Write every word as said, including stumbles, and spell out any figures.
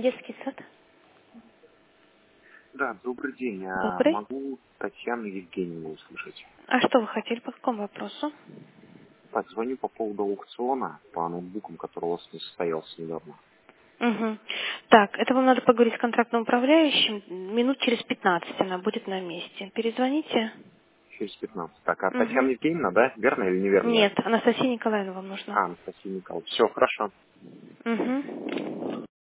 Детский сад. Да, добрый день. А Добрый. могу Татьяну Евгеньевну услышать? А что вы хотели, по какому вопросу? Так, звоню по поводу аукциона по ноутбукам, который у вас не состоялся недавно. Угу. Так, это вам надо поговорить с контрактным управляющим. Минут через пятнадцать она будет на месте. Перезвоните. Через пятнадцать. Так, а Татьяна Угу. Евгеньевна, да? Верно или неверно? Нет, Анастасия Николаевна вам нужна. А, Анастасия Николаевна. Все, хорошо. Угу.